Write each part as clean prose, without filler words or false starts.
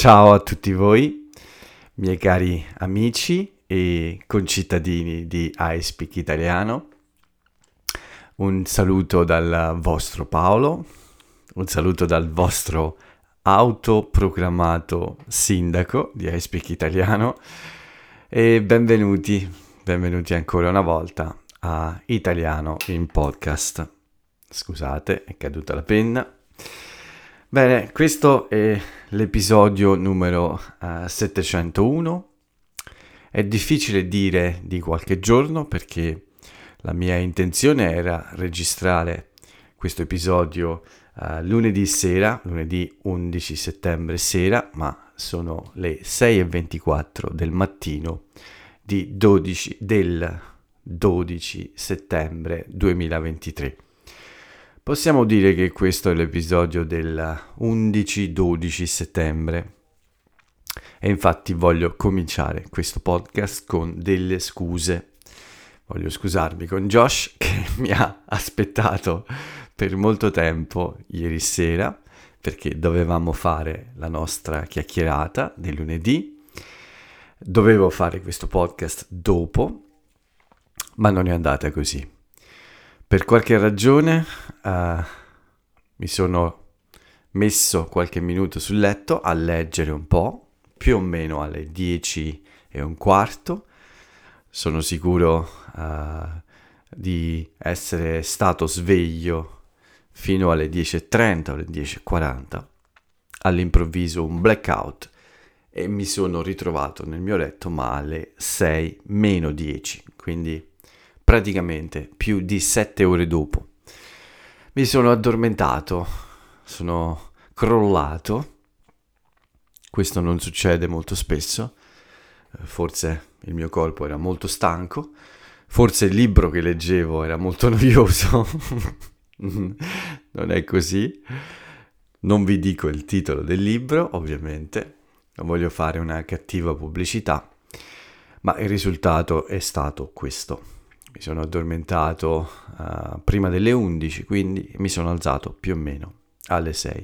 Ciao a tutti voi, miei cari amici e concittadini di iSpeak Italiano. Un saluto dal vostro Paolo, un saluto dal vostro autoproclamato sindaco di iSpeak Italiano e benvenuti ancora una volta a Italiano in Podcast. Scusate, è caduta la penna. Bene, questo è l'episodio numero 701. È difficile dire di qualche giorno perché la mia intenzione era registrare questo episodio lunedì 11 settembre sera, ma sono le 6:24 del mattino del 12 settembre 2023. Possiamo dire che questo è l'episodio del 11-12 settembre e infatti voglio cominciare questo podcast con delle scuse. Voglio scusarmi con Josh che mi ha aspettato per molto tempo ieri sera perché dovevamo fare la nostra chiacchierata del lunedì. Dovevo fare questo podcast dopo, ma non è andata così. Per qualche ragione mi sono messo qualche minuto sul letto a leggere un po', più o meno alle 10:15. Sono sicuro di essere stato sveglio fino alle 10:30 o alle 10:40. All'improvviso un blackout e mi sono ritrovato nel mio letto ma alle 6:10, quindi praticamente più di 7 ore dopo. Mi sono addormentato, sono crollato. Questo non succede molto spesso. Forse il mio corpo era molto stanco. Forse il libro che leggevo era molto noioso. Non è così. Non vi dico il titolo del libro, ovviamente. Non voglio fare una cattiva pubblicità. Ma il risultato è stato questo. Mi sono addormentato prima delle 11, quindi mi sono alzato più o meno alle 6.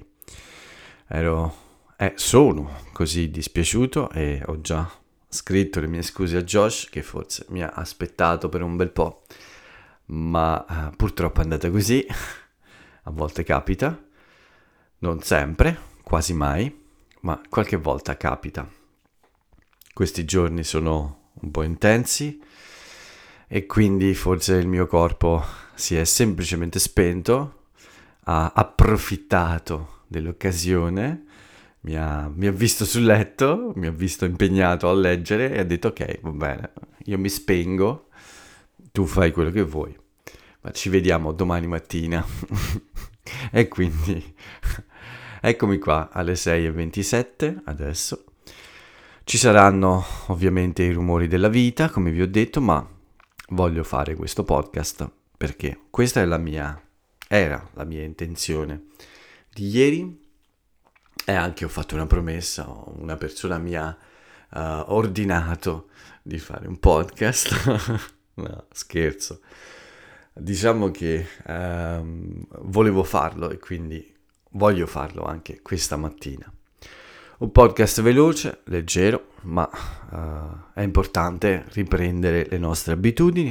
Sono così dispiaciuto e ho già scritto le mie scuse a Josh, che forse mi ha aspettato per un bel po', ma purtroppo è andata così. A volte capita, non sempre, quasi mai, ma qualche volta capita. Questi giorni sono un po' intensi e quindi forse il mio corpo si è semplicemente spento, ha approfittato dell'occasione, mi ha visto sul letto, mi ha visto impegnato a leggere e ha detto ok, va bene, io mi spengo, tu fai quello che vuoi, ma ci vediamo domani mattina. E quindi eccomi qua alle 6:27 adesso. Ci saranno ovviamente i rumori della vita, come vi ho detto, ma voglio fare questo podcast perché questa era la mia intenzione di ieri e anche ho fatto una promessa, una persona mi ha ordinato di fare un podcast. No, scherzo. Diciamo che volevo farlo e quindi voglio farlo anche questa mattina. Un podcast veloce, leggero, ma è importante riprendere le nostre abitudini.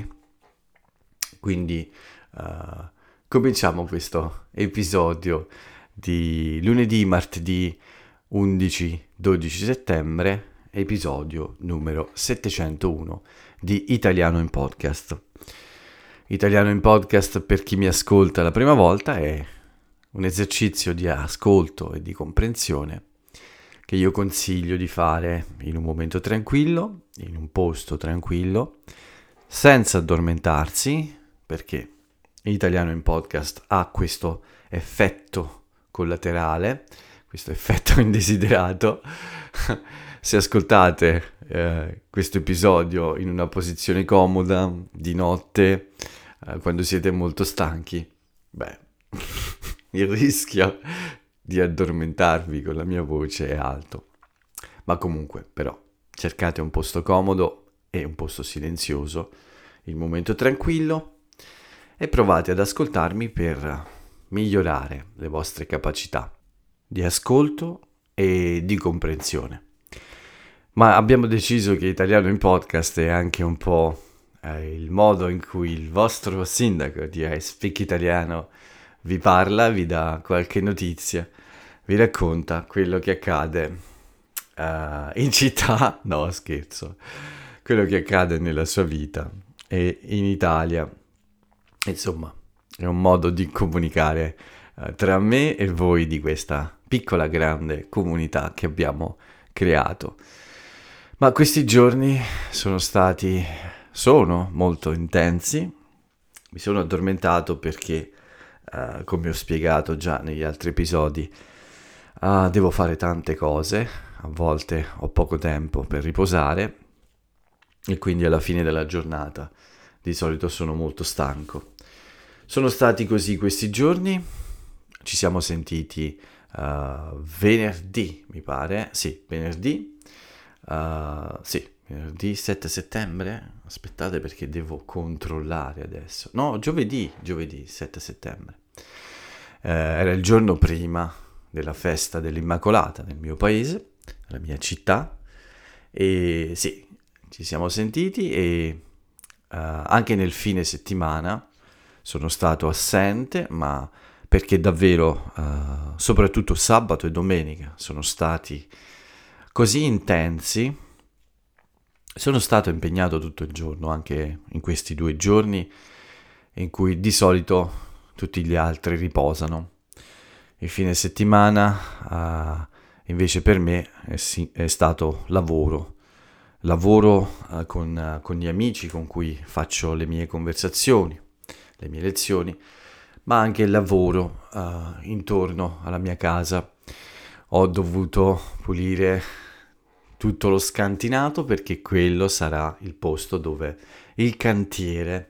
Quindi cominciamo questo episodio di lunedì, martedì 11-12 settembre, episodio numero 701 di Italiano in Podcast. Italiano in Podcast, per chi mi ascolta la prima volta, è un esercizio di ascolto e di comprensione che io consiglio di fare in un momento tranquillo, in un posto tranquillo, senza addormentarsi, perché Italiano in Podcast ha questo effetto collaterale, questo effetto indesiderato. Se ascoltate questo episodio in una posizione comoda, di notte, quando siete molto stanchi, il rischio di addormentarvi con la mia voce è alto. Ma comunque, però, cercate un posto comodo e un posto silenzioso, il momento tranquillo, e provate ad ascoltarmi per migliorare le vostre capacità di ascolto e di comprensione. Ma abbiamo deciso che Italiano in Podcast è anche un po' il modo in cui il vostro sindaco di I Speak Italiano vi parla, vi dà qualche notizia, vi racconta quello che accade in città, no scherzo, quello che accade nella sua vita e in Italia. Insomma, è un modo di comunicare tra me e voi di questa piccola grande comunità che abbiamo creato. Ma questi giorni sono molto intensi. Mi sono addormentato perché, come ho spiegato già negli altri episodi, devo fare tante cose, a volte ho poco tempo per riposare e quindi alla fine della giornata di solito sono molto stanco. Sono stati così questi giorni, ci siamo sentiti venerdì, mi pare, sì, venerdì 7 settembre, aspettate perché devo controllare adesso, no, giovedì 7 settembre, era il giorno prima della festa dell'Immacolata nel mio paese, la mia città, e sì, ci siamo sentiti e anche nel fine settimana sono stato assente, ma perché davvero, soprattutto sabato e domenica, sono stati così intensi. Sono stato impegnato tutto il giorno, anche in questi 2 giorni in cui di solito tutti gli altri riposano. Il fine settimana, invece per me è stato lavoro con gli amici con cui faccio le mie conversazioni, le mie lezioni, ma anche il lavoro intorno alla mia casa. Ho dovuto pulire tutto lo scantinato perché quello sarà il posto dove il cantiere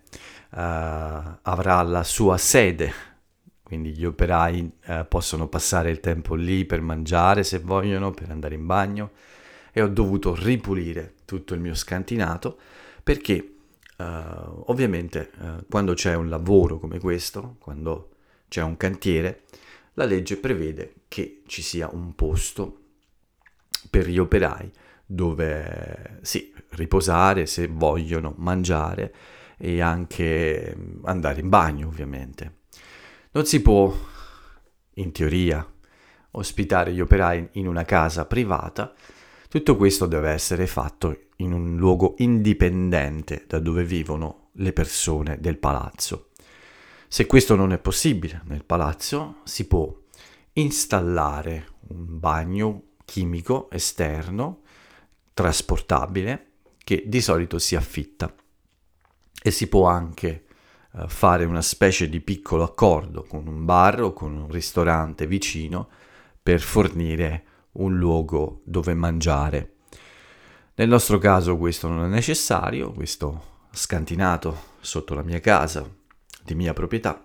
avrà la sua sede, quindi gli operai possono passare il tempo lì per mangiare se vogliono, per andare in bagno, e ho dovuto ripulire tutto il mio scantinato perché ovviamente quando c'è un lavoro come questo, quando c'è un cantiere, la legge prevede che ci sia un posto per gli operai dove sì, riposare se vogliono, mangiare e anche andare in bagno ovviamente. Non si può, in teoria, ospitare gli operai in una casa privata. Tutto questo deve essere fatto in un luogo indipendente da dove vivono le persone del palazzo. Se questo non è possibile nel palazzo, si può installare un bagno chimico esterno trasportabile che di solito si affitta e si può anche fare una specie di piccolo accordo con un bar o con un ristorante vicino per fornire un luogo dove mangiare. Nel nostro caso questo non è necessario, questo scantinato sotto la mia casa, di mia proprietà,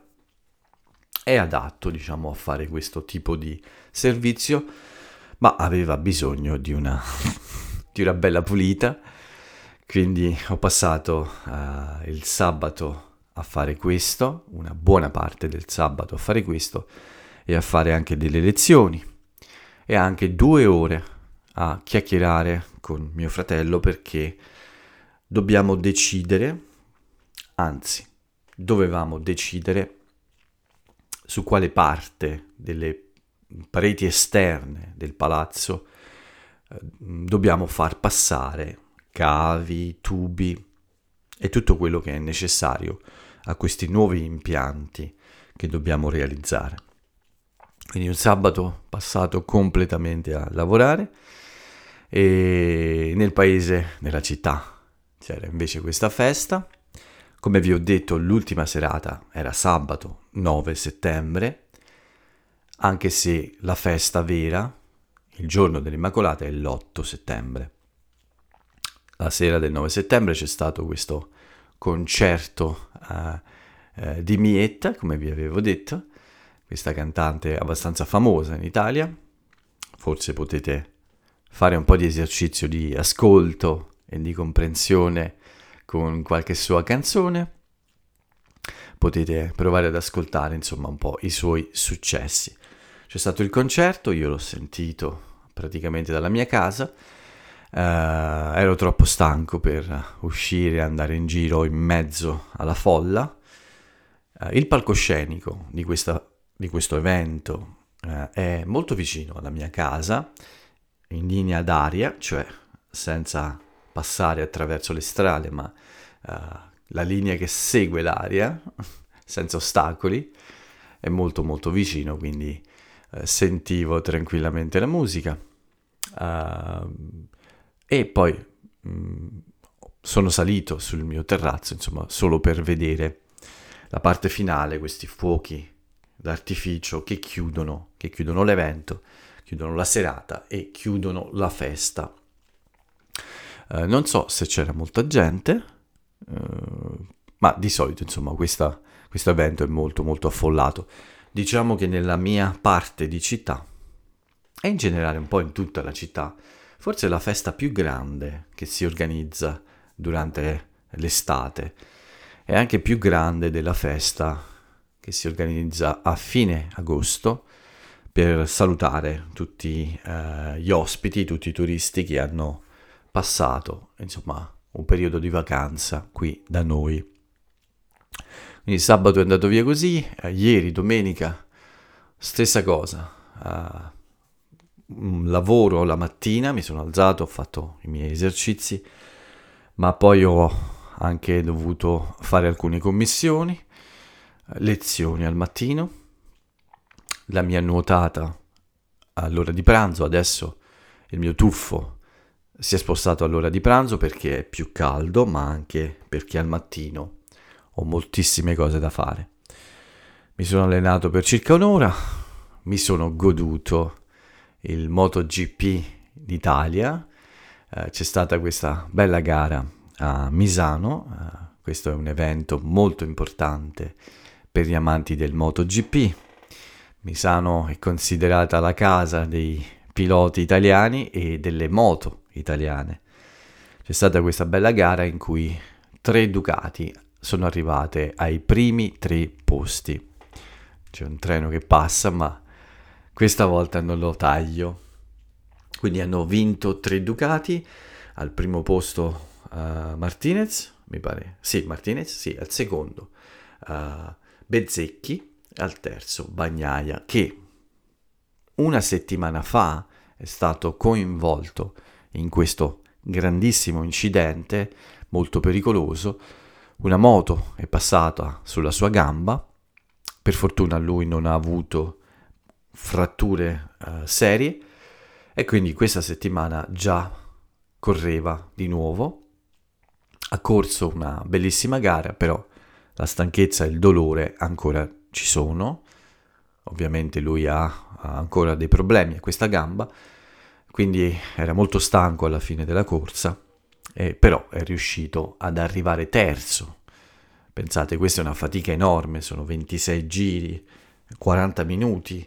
è adatto, diciamo, a fare questo tipo di servizio, ma aveva bisogno di una bella pulita, quindi ho passato il sabato a fare questo, una buona parte del sabato a fare questo e a fare anche delle lezioni e anche 2 ore a chiacchierare con mio fratello perché dobbiamo decidere, anzi dovevamo decidere su quale parte delle pareti esterne del palazzo dobbiamo far passare cavi, tubi e tutto quello che è necessario a questi nuovi impianti che dobbiamo realizzare. Quindi un sabato passato completamente a lavorare e nel paese, nella città, c'era invece questa festa. Come vi ho detto, l'ultima serata era sabato 9 settembre, anche se la festa vera, il giorno dell'Immacolata, è l'8 settembre. La sera del 9 settembre c'è stato questo concerto di Mietta, come vi avevo detto, questa cantante abbastanza famosa in Italia. Forse potete fare un po' di esercizio di ascolto e di comprensione con qualche sua canzone. Potete provare ad ascoltare, insomma, un po' i suoi successi. C'è stato il concerto, io l'ho sentito praticamente dalla mia casa. Ero troppo stanco per uscire e andare in giro in mezzo alla folla. Il palcoscenico di questo evento è molto vicino alla mia casa, in linea d'aria, cioè senza passare attraverso le strade, ma la linea che segue l'aria, senza ostacoli, è molto molto vicino, quindi sentivo tranquillamente la musica. E poi sono salito sul mio terrazzo, insomma, solo per vedere la parte finale, questi fuochi d'artificio che chiudono l'evento, chiudono la serata e chiudono la festa. Non so se c'era molta gente, ma di solito, insomma, questo evento è molto molto affollato. Diciamo che nella mia parte di città, e in generale un po' in tutta la città, forse è la festa più grande che si organizza durante l'estate. È anche più grande della festa che si organizza a fine agosto per salutare tutti gli ospiti, tutti i turisti che hanno passato, insomma, un periodo di vacanza qui da noi. Quindi sabato è andato via così, ieri, domenica, stessa cosa. Lavoro la mattina, mi sono alzato, ho fatto i miei esercizi, ma poi ho anche dovuto fare alcune commissioni, lezioni al mattino, la mia nuotata all'ora di pranzo. Adesso il mio tuffo si è spostato all'ora di pranzo perché è più caldo, ma anche perché al mattino ho moltissime cose da fare. Mi sono allenato per circa un'ora, mi sono goduto il MotoGP d'Italia, c'è stata questa bella gara a Misano, questo è un evento molto importante per gli amanti del MotoGP. Misano è considerata la casa dei piloti italiani e delle moto italiane. C'è stata questa bella gara in cui 3 Ducati sono arrivate ai primi 3 posti. C'è un treno che passa, ma questa volta non lo taglio. Quindi hanno vinto 3 Ducati, al primo posto Martinez, mi pare. Sì, Martinez, sì, al secondo Bezzecchi, al terzo Bagnaia, che una settimana fa è stato coinvolto in questo grandissimo incidente, molto pericoloso. Una moto è passata sulla sua gamba, per fortuna lui non ha avuto fratture serie e quindi questa settimana già correva di nuovo. Ha corso una bellissima gara, però la stanchezza e il dolore ancora ci sono. Ovviamente lui ha ancora dei problemi a questa gamba, quindi era molto stanco alla fine della corsa, però è riuscito ad arrivare terzo. Pensate, questa è una fatica enorme, sono 26 giri, 40 minuti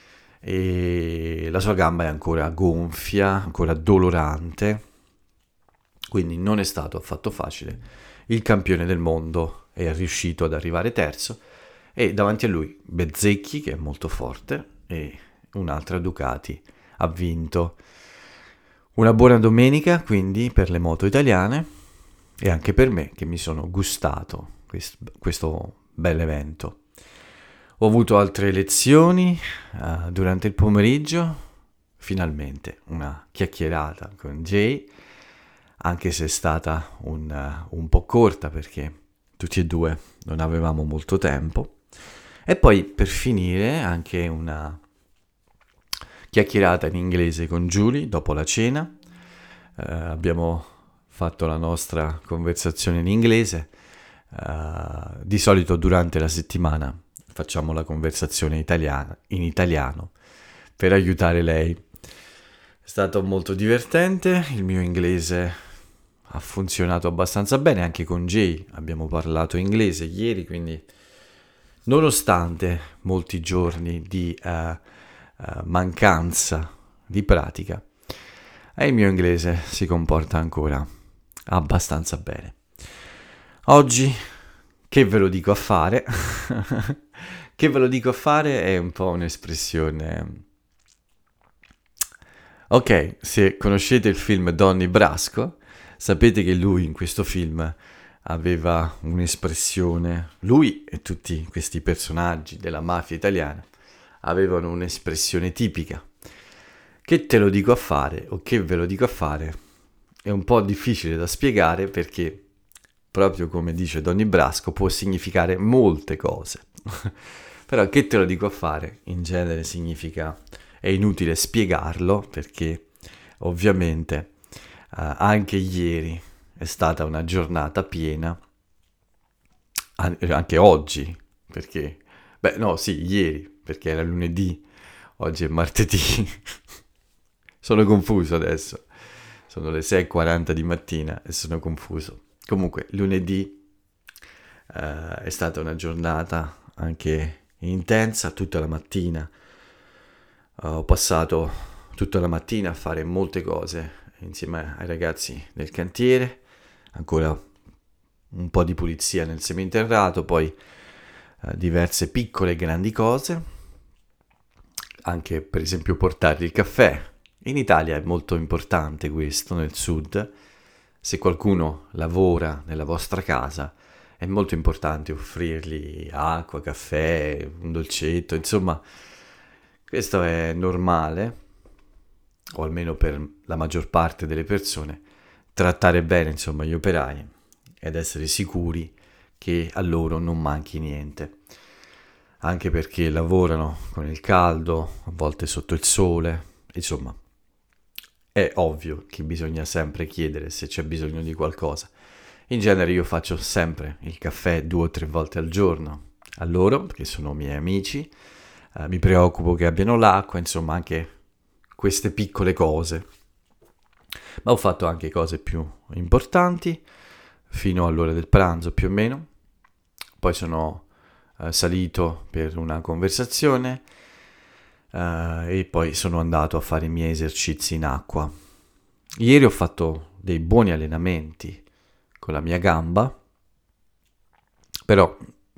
e la sua gamba è ancora gonfia, ancora dolorante, quindi non è stato affatto facile. Il campione del mondo è riuscito ad arrivare terzo e davanti a lui Bezzecchi, che è molto forte, e un'altra Ducati ha vinto. Una buona domenica quindi per le moto italiane e anche per me che mi sono gustato questo bel evento. Ho avuto altre lezioni durante il pomeriggio, finalmente una chiacchierata con Jay, anche se è stata un po' corta perché tutti e due non avevamo molto tempo. E poi per finire anche una chiacchierata in inglese con Julie dopo la cena. Abbiamo fatto la nostra conversazione in inglese. Di solito durante la settimana facciamo la conversazione in italiano per aiutare lei. È stato molto divertente, il mio inglese ha funzionato abbastanza bene, anche con Jay abbiamo parlato inglese ieri, quindi nonostante molti giorni di mancanza di pratica, il mio inglese si comporta ancora abbastanza bene. Oggi che ve lo dico a fare? Che ve lo dico a fare è un po' un'espressione Ok, se conoscete il film Donnie Brasco, sapete che lui in questo film aveva un'espressione, lui e tutti questi personaggi della mafia italiana avevano un'espressione tipica. Che te lo dico a fare o che ve lo dico a fare è un po' difficile da spiegare perché, proprio come dice Donnie Brasco, può significare molte cose. Però che te lo dico a fare in genere significa, è inutile spiegarlo perché ovviamente anche ieri è stata una giornata piena, anche oggi, perché, beh no sì, ieri, perché era lunedì, oggi è martedì, sono confuso adesso, sono le 6:40 di mattina e sono confuso. Comunque, lunedì è stata una giornata anche intensa, tutta la mattina. Ho passato tutta la mattina a fare molte cose insieme ai ragazzi del cantiere, ancora un po' di pulizia nel seminterrato, poi diverse piccole e grandi cose, anche per esempio portare il caffè. In Italia è molto importante questo, nel sud. Se qualcuno lavora nella vostra casa, è molto importante offrirgli acqua, caffè, un dolcetto, insomma, questo è normale, o almeno per la maggior parte delle persone, trattare bene, insomma, gli operai ed essere sicuri che a loro non manchi niente. Anche perché lavorano con il caldo, a volte sotto il sole, insomma, è ovvio che bisogna sempre chiedere se c'è bisogno di qualcosa. In genere io faccio sempre il caffè 2 o 3 volte al giorno a loro, perché sono miei amici, mi preoccupo che abbiano l'acqua, insomma anche queste piccole cose. Ma ho fatto anche cose più importanti, fino all'ora del pranzo più o meno. Poi sono salito per una conversazione e poi sono andato a fare i miei esercizi in acqua. Ieri ho fatto dei buoni allenamenti con la mia gamba, però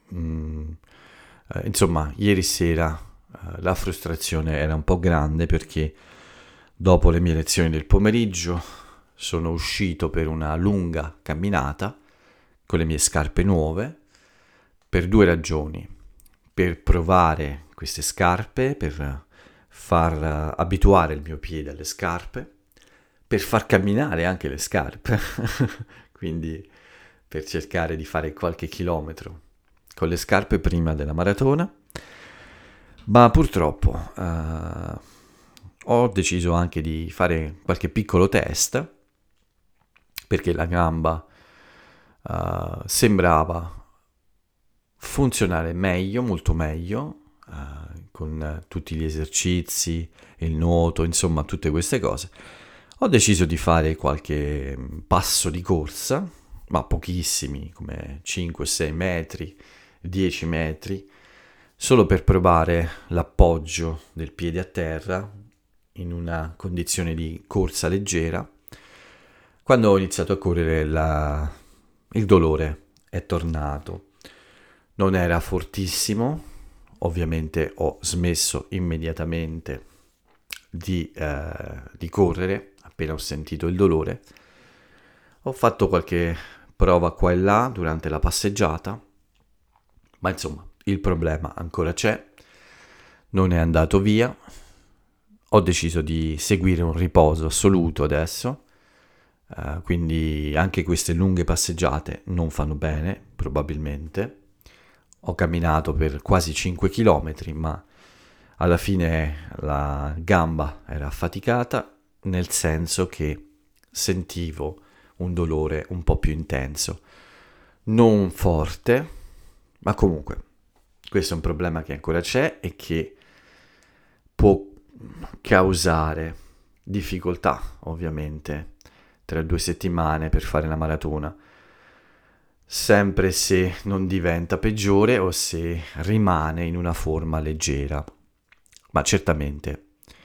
insomma ieri sera la frustrazione era un po' grande perché dopo le mie lezioni del pomeriggio sono uscito per una lunga camminata con le mie scarpe nuove per 2 ragioni: per provare queste scarpe, per far abituare il mio piede alle scarpe, per far camminare anche le scarpe, quindi per cercare di fare qualche chilometro con le scarpe prima della maratona. Ma purtroppo ho deciso anche di fare qualche piccolo test perché la gamba sembrava funzionare meglio, molto meglio, con tutti gli esercizi, il nuoto, insomma tutte queste cose. Ho deciso di fare qualche passo di corsa, ma pochissimi, come 5-6 metri, 10 metri, solo per provare l'appoggio del piede a terra in una condizione di corsa leggera. Quando ho iniziato a correre il dolore è tornato. Non era fortissimo, ovviamente ho smesso immediatamente di correre appena ho sentito il dolore. Ho fatto qualche prova qua e là durante la passeggiata, ma insomma il problema ancora c'è, non è andato via. Ho deciso di seguire un riposo assoluto adesso, quindi anche queste lunghe passeggiate non fanno bene, probabilmente. Ho camminato per quasi 5 km, ma alla fine la gamba era affaticata, nel senso che sentivo un dolore un po' più intenso. Non forte, ma comunque questo è un problema che ancora c'è e che può causare difficoltà, ovviamente, tra 2 settimane per fare la maratona. Sempre se non diventa peggiore o se rimane in una forma leggera. Ma certamente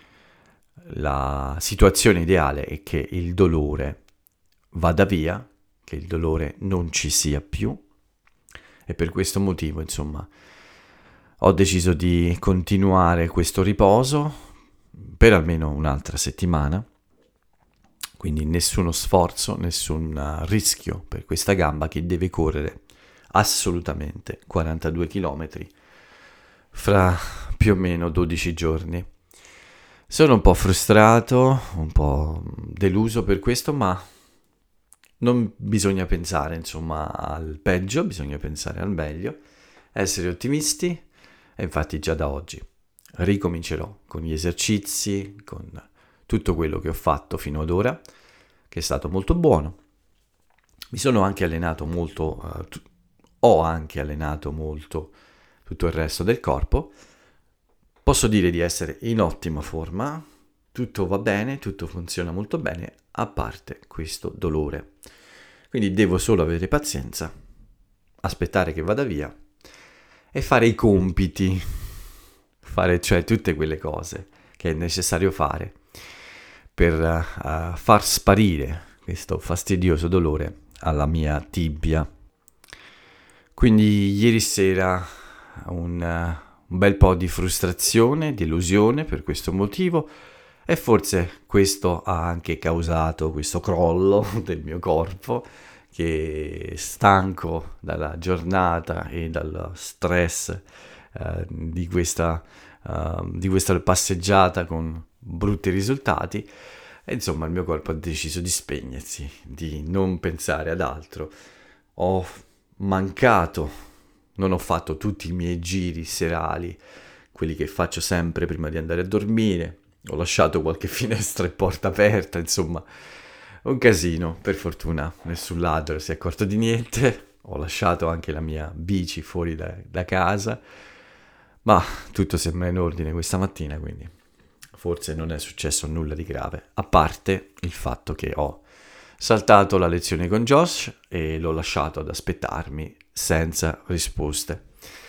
la situazione ideale è che il dolore vada via, che il dolore non ci sia più, e per questo motivo, insomma, ho deciso di continuare questo riposo, per almeno un'altra settimana, quindi nessuno sforzo, nessun rischio per questa gamba che deve correre assolutamente 42 km fra più o meno 12 giorni. Sono un po' frustrato, un po' deluso per questo, ma non bisogna pensare, insomma, al peggio, bisogna pensare al meglio, essere ottimisti, e infatti già da oggi ricomincerò con gli esercizi, con tutto quello che ho fatto fino ad ora, che è stato molto buono. Mi sono anche allenato molto, ho anche allenato molto tutto il resto del corpo. Posso dire di essere in ottima forma, tutto va bene, tutto funziona molto bene, a parte questo dolore. Quindi devo solo avere pazienza, aspettare che vada via e fare i compiti, fare cioè tutte quelle cose che è necessario fare per far sparire questo fastidioso dolore alla mia tibia. Quindi ieri sera un bel po' di frustrazione, di illusione per questo motivo, e forse questo ha anche causato questo crollo del mio corpo, che stanco dalla giornata e dal stress di questa passeggiata con brutti risultati. E insomma il mio corpo ha deciso di spegnersi, di non pensare ad altro. Ho mancato, non ho fatto tutti i miei giri serali, quelli che faccio sempre prima di andare a dormire. Ho lasciato qualche finestra e porta aperta, insomma, un casino. Per fortuna nessun ladro si è accorto di niente. Ho lasciato anche la mia bici fuori da casa, ma tutto sembra in ordine questa mattina, quindi forse non è successo nulla di grave, a parte il fatto che ho saltato la lezione con Josh e l'ho lasciato ad aspettarmi senza risposte.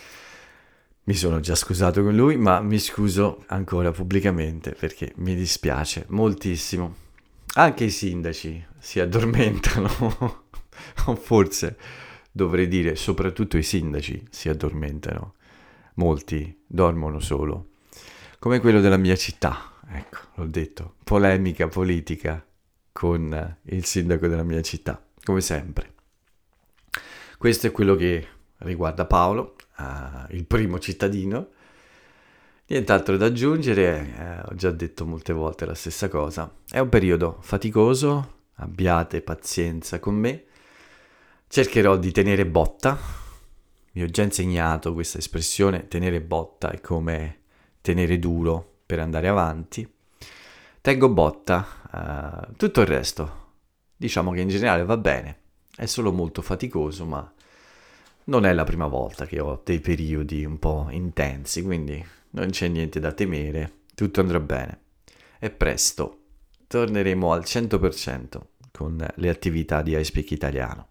Mi sono già scusato con lui, ma mi scuso ancora pubblicamente perché mi dispiace moltissimo. Anche i sindaci si addormentano, o forse dovrei dire soprattutto i sindaci si addormentano. Molti dormono solo, come quello della mia città. Ecco, l'ho detto, polemica politica con il sindaco della mia città, come sempre. Questo è quello che riguarda Paolo, il primo cittadino. Nient'altro da aggiungere, ho già detto molte volte la stessa cosa. È un periodo faticoso, abbiate pazienza con me. Cercherò di tenere botta. Mi ho già insegnato questa espressione, tenere botta è come tenere duro per andare avanti. Tengo botta, tutto il resto diciamo che in generale va bene, è solo molto faticoso, ma non è la prima volta che ho dei periodi un po' intensi, quindi non c'è niente da temere, tutto andrà bene. E presto torneremo al 100% con le attività di iSpeak Italiano.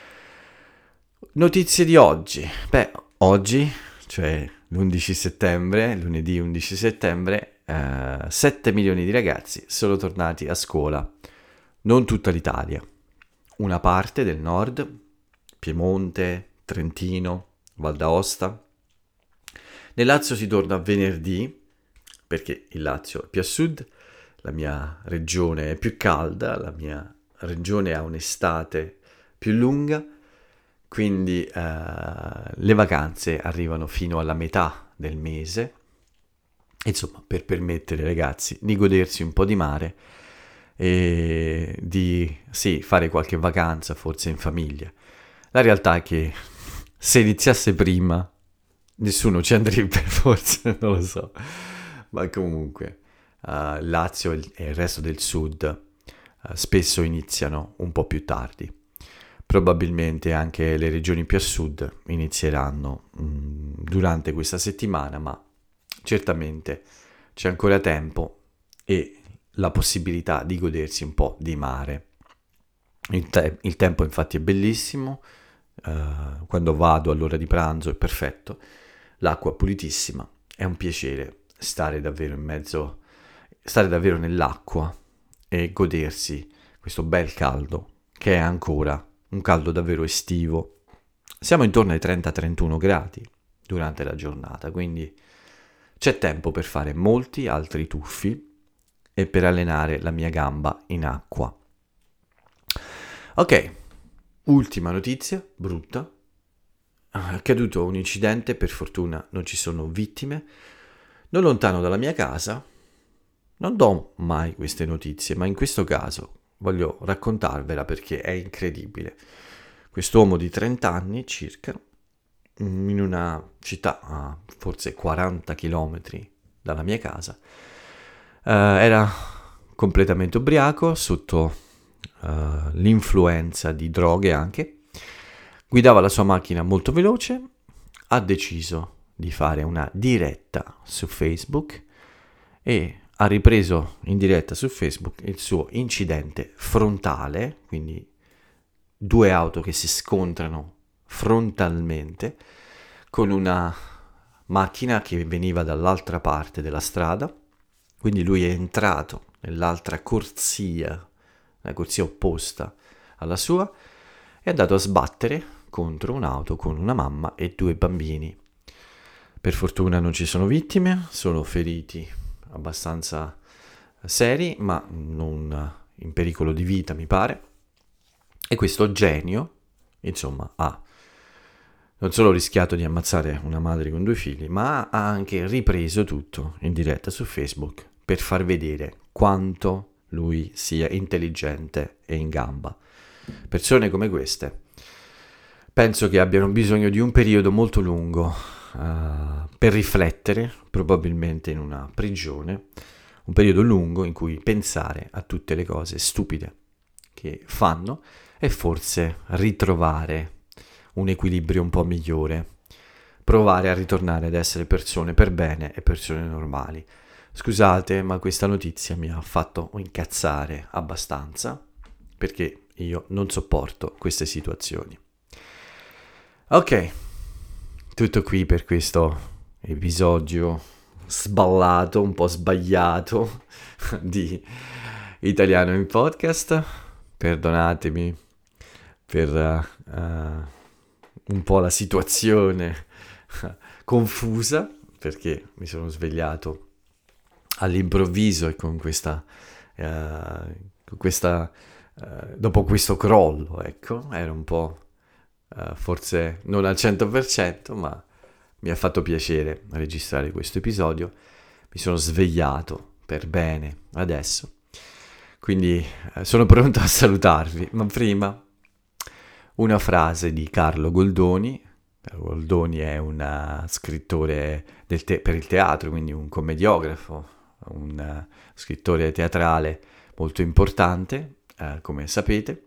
Notizie di oggi. Oggi, cioè l'11 settembre, lunedì 11 settembre, 7 milioni di ragazzi sono tornati a scuola. Non tutta l'Italia, una parte del nord, Piemonte, Trentino, Val d'Aosta. Nel Lazio si torna venerdì, perché il Lazio è più a sud, la mia regione è più calda, la mia regione ha un'estate più lunga, quindi le vacanze arrivano fino alla metà del mese, insomma, per permettere ai ragazzi di godersi un po' di mare e di fare qualche vacanza forse in famiglia. La realtà è che se iniziasse prima nessuno ci andrebbe, forse, non lo so, ma comunque Lazio e il resto del sud spesso iniziano un po' più tardi. Probabilmente anche le regioni più a sud inizieranno durante questa settimana, ma certamente c'è ancora tempo e la possibilità di godersi un po' di mare. Il tempo infatti è bellissimo, quando vado all'ora di pranzo è perfetto, l'acqua è pulitissima, è un piacere stare davvero nell'acqua e godersi questo bel caldo, che è ancora un caldo davvero estivo. Siamo intorno ai 30-31 gradi durante la giornata, quindi c'è tempo per fare molti altri tuffi e per allenare la mia gamba in acqua. Ok, ultima notizia, brutta. È accaduto un incidente, per fortuna non ci sono vittime. Non lontano dalla mia casa, non do mai queste notizie, ma in questo caso voglio raccontarvela perché è incredibile. Quest'uomo di 30 anni circa, in una città a forse 40 km dalla mia casa, era completamente ubriaco, sotto l'influenza di droghe anche, guidava la sua macchina molto veloce, ha deciso di fare una diretta su Facebook e ha ripreso in diretta su Facebook il suo incidente frontale, quindi due auto che si scontrano frontalmente con una macchina che veniva dall'altra parte della strada, quindi lui è entrato nell'altra corsia, la corsia opposta alla sua, è andato a sbattere contro un'auto con una mamma e due bambini. Per fortuna non ci sono vittime, sono feriti abbastanza seri, ma non in pericolo di vita, mi pare. E questo genio, insomma, ha non solo rischiato di ammazzare una madre con due figli, ma ha anche ripreso tutto in diretta su Facebook per far vedere quanto lui sia intelligente e in gamba. Persone come queste penso che abbiano bisogno di un periodo molto lungo per riflettere, probabilmente in una prigione, un periodo lungo in cui pensare a tutte le cose stupide che fanno e forse ritrovare un equilibrio un po' migliore, provare a ritornare ad essere persone per bene e persone normali. Scusate, ma questa notizia mi ha fatto incazzare abbastanza perché io non sopporto queste situazioni. Ok, tutto qui per questo episodio sballato, un po' sbagliato di Italiano in Podcast. Perdonatemi per un po' la situazione confusa, perché mi sono svegliato all'improvviso e con questa dopo questo crollo, ecco, era un po' forse non al 100%, ma mi ha fatto piacere registrare questo episodio. Mi sono svegliato per bene adesso, quindi sono pronto a salutarvi, ma prima una frase di Carlo Goldoni. Carlo Goldoni è un scrittore per il teatro, quindi un commediografo, un scrittore teatrale molto importante, come sapete.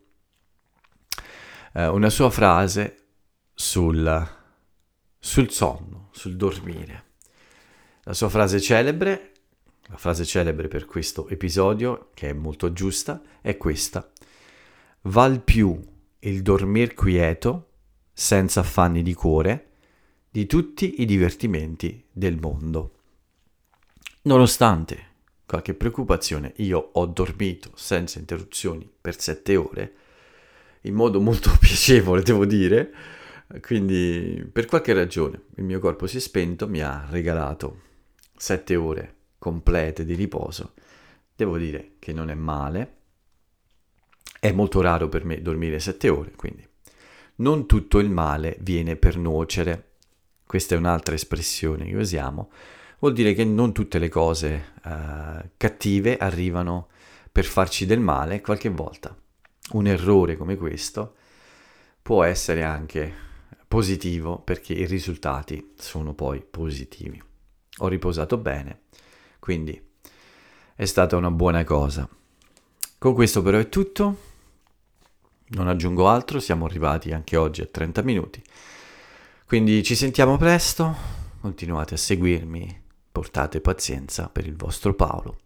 Una sua frase sul sonno, sul dormire. La sua frase celebre, la frase celebre per questo episodio, che è molto giusta, è questa: val più il dormir quieto, senza affanni di cuore, di tutti i divertimenti del mondo. Nonostante qualche preoccupazione, io ho dormito senza interruzioni per 7 ore, in modo molto piacevole, devo dire. Quindi, per qualche ragione, il mio corpo si è spento, mi ha regalato 7 ore complete di riposo. Devo dire che non è male. È molto raro per me dormire 7 ore, quindi non tutto il male viene per nuocere. Questa è un'altra espressione che usiamo. Vuol dire che non tutte le cose cattive arrivano per farci del male. Qualche volta un errore come questo può essere anche positivo, perché i risultati sono poi positivi. Ho riposato bene, quindi è stata una buona cosa. Con questo però è tutto, non aggiungo altro, siamo arrivati anche oggi a 30 minuti, quindi ci sentiamo presto, continuate a seguirmi, portate pazienza per il vostro Paolo.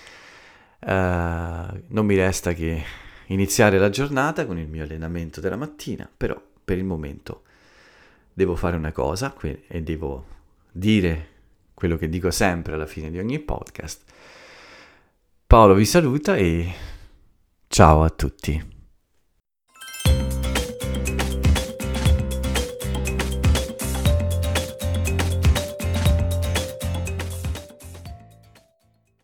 Non mi resta che iniziare la giornata con il mio allenamento della mattina, però per il momento devo fare una cosa e devo dire quello che dico sempre alla fine di ogni podcast. Paolo vi saluta e ciao a tutti.